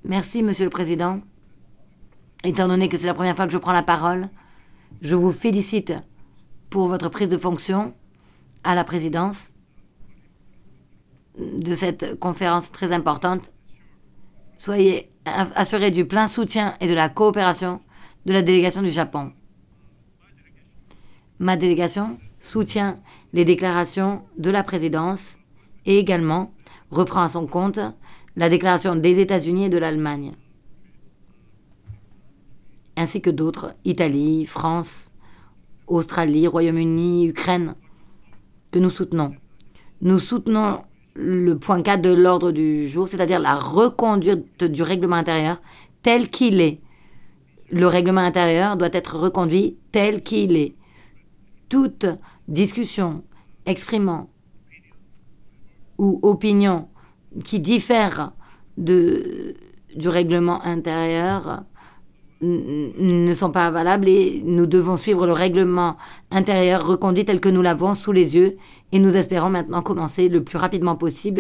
Merci, Monsieur le Président. Étant donné que c'est la première fois que je prends la parole, je vous félicite pour votre prise de fonction à la présidence de cette conférence très importante. Soyez assurés du plein soutien et de la coopération de la délégation du Japon. Ma délégation soutient les déclarations de la présidence et également reprend à son compte la déclaration des États-Unis et de l'Allemagne, ainsi que d'autres, Italie, France, Australie, Royaume-Uni, Ukraine, que nous soutenons. Nous soutenons le point 4 de l'ordre du jour, c'est-à-dire la reconduite du règlement intérieur tel qu'il est. Le règlement intérieur doit être reconduit tel qu'il est. Toute discussion exprimant ou opinion qui diffère du règlement intérieur ne sont pas valables et nous devons suivre le règlement intérieur reconduit tel que nous l'avons sous les yeux et nous espérons maintenant commencer le plus rapidement possible